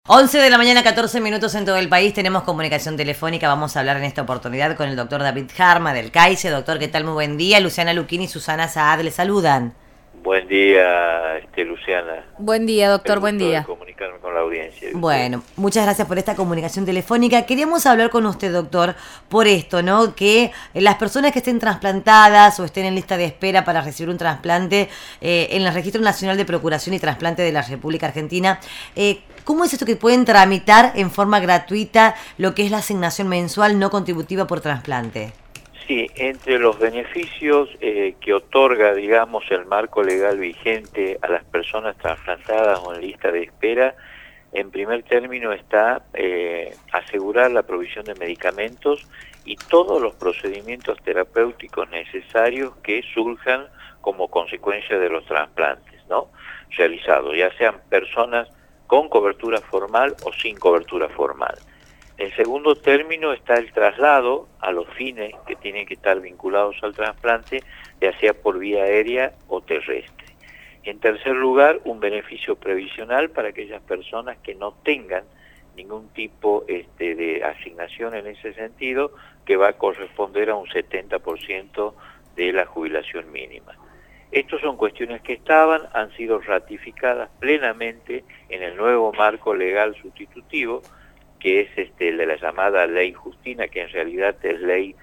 11 de la mañana, 14 minutos en todo el país. Tenemos comunicación telefónica. Vamos a hablar en esta oportunidad con el doctor David Harma del CAICE. Doctor, ¿qué tal? Muy buen día. Luciana Luquini y Susana Saad le saludan. Buen día, Luciana. Buen día, doctor, El buen gusto de día. comunicarme con la audiencia de ustedes. Bueno, muchas gracias por esta comunicación telefónica. Queríamos hablar con usted, doctor, por esto, ¿no? Que las personas que estén trasplantadas o estén en lista de espera para recibir un trasplante en el Registro Nacional de Procuración y Trasplante de la República Argentina, ¿cómo es esto que pueden tramitar en forma gratuita lo que es la asignación mensual no contributiva por trasplante? Sí, entre los beneficios que otorga, digamos, el marco legal vigente a las personas trasplantadas o en lista de espera, en primer término está asegurar la provisión de medicamentos y todos los procedimientos terapéuticos necesarios que surjan como consecuencia de los trasplantes, ¿no? Realizados, ya sean personas con cobertura formal o sin cobertura formal. En segundo término está el traslado a los fines que tienen que estar vinculados al trasplante, ya sea por vía aérea o terrestre. En tercer lugar, un beneficio previsional para aquellas personas que no tengan ningún tipo de asignación en ese sentido, que va a corresponder a un 70% de la jubilación mínima. Estas son cuestiones que han sido ratificadas plenamente en el nuevo marco legal sustitutivo, que es de la llamada Ley Justina, que en realidad es Ley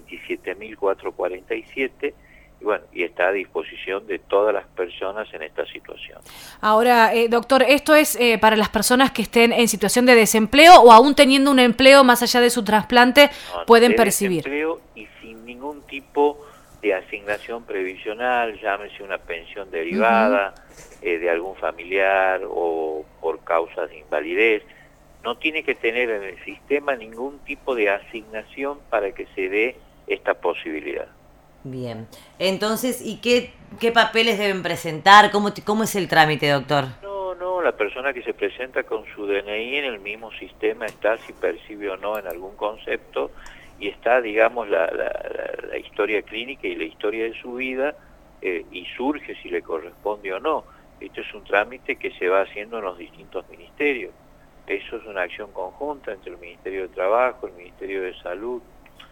27.447, y bueno, y está a disposición de todas las personas en esta situación. Ahora, doctor, ¿esto es para las personas que estén en situación de desempleo o aún teniendo un empleo más allá de su trasplante pueden percibir? Desempleo y sin ningún tipo de asignación previsional, llámese una pensión derivada de algún familiar o por causas de invalidez. No tiene que tener en el sistema ningún tipo de asignación para que se dé esta posibilidad. Bien. Entonces, ¿y qué papeles deben presentar? ¿Cómo es el trámite, doctor? No, la persona que se presenta con su DNI en el mismo sistema está si percibe o no en algún concepto y está, digamos, la historia clínica y la historia de su vida y surge si le corresponde o no. Esto es un trámite que se va haciendo en los distintos ministerios. Eso es una acción conjunta entre el Ministerio de Trabajo, el Ministerio de Salud.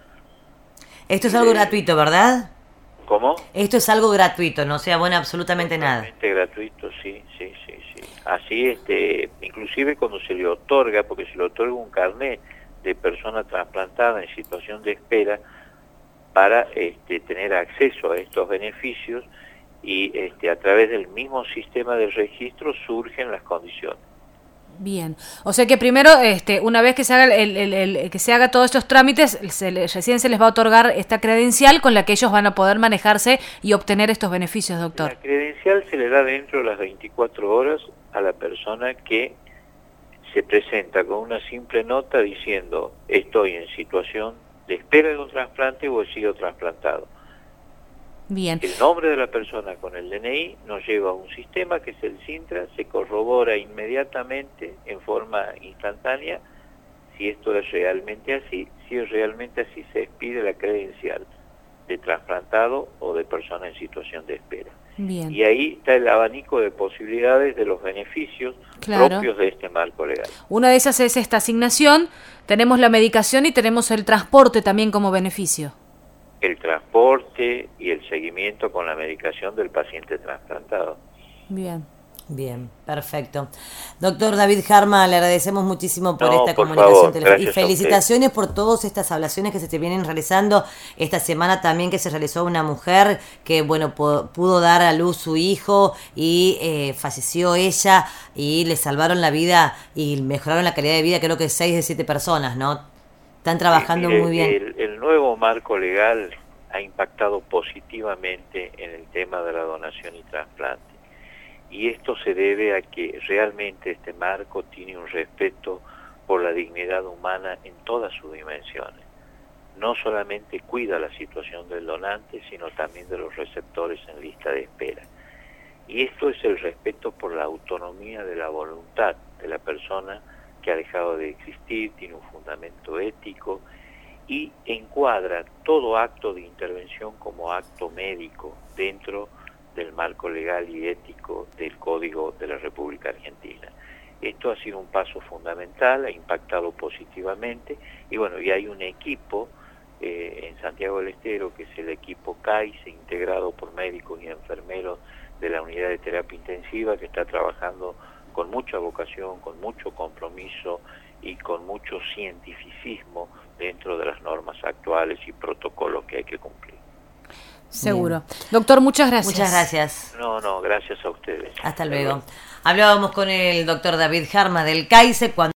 Esto es algo gratuito, ¿verdad? ¿Cómo? Esto es algo gratuito, no se abona absolutamente nada. Totalmente gratuito, sí. Así, inclusive cuando se le otorga, porque se le otorga un carnet de persona trasplantada en situación de espera para tener acceso a estos beneficios y a través del mismo sistema de registro surgen las condiciones. Bien, o sea que primero, una vez que se haga que se haga todos estos trámites, recién se les va a otorgar esta credencial con la que ellos van a poder manejarse y obtener estos beneficios, doctor. La credencial se le da dentro de las 24 horas a la persona que se presenta con una simple nota diciendo estoy en situación de espera de un trasplante o he sido trasplantado. Bien. El nombre de la persona con el DNI nos lleva a un sistema que es el Sintra, se corrobora inmediatamente en forma instantánea si esto es realmente así, si es realmente así se expide la credencial de trasplantado o de persona en situación de espera. Bien. Y ahí está el abanico de posibilidades de los beneficios propios de este marco legal. Una de esas es esta asignación, tenemos la medicación y tenemos el transporte también como beneficio. El transporte y el seguimiento con la medicación del paciente trasplantado. Bien, perfecto. Doctor David Harma, le agradecemos muchísimo por esta por comunicación favor, telefónica y felicitaciones por todas estas ablaciones que se te vienen realizando. Esta semana también que se realizó una mujer que, bueno, pudo dar a luz su hijo y falleció ella y le salvaron la vida y mejoraron la calidad de vida, creo que 6 de 7 personas, ¿no? Están trabajando muy bien. El nuevo marco legal ha impactado positivamente en el tema de la donación y trasplante. Y esto se debe a que realmente este marco tiene un respeto por la dignidad humana en todas sus dimensiones. No solamente cuida la situación del donante, sino también de los receptores en lista de espera. Y esto es el respeto por la autonomía de la voluntad de la persona que ha dejado de existir, tiene un fundamento ético y encuadra todo acto de intervención como acto médico dentro del marco legal y ético del Código de la República Argentina. Esto ha sido un paso fundamental, ha impactado positivamente, y bueno, y hay un equipo en Santiago del Estero, que es el equipo CAICE, integrado por médicos y enfermeros de la unidad de terapia intensiva, que está trabajando con mucha vocación, con mucho compromiso y con mucho cientificismo dentro de las normas actuales y protocolos que hay que cumplir. Seguro. Bien. Doctor, muchas gracias. Muchas gracias. No, gracias a ustedes. Hasta luego. Hablábamos con el doctor David Jarma del CAICE cuando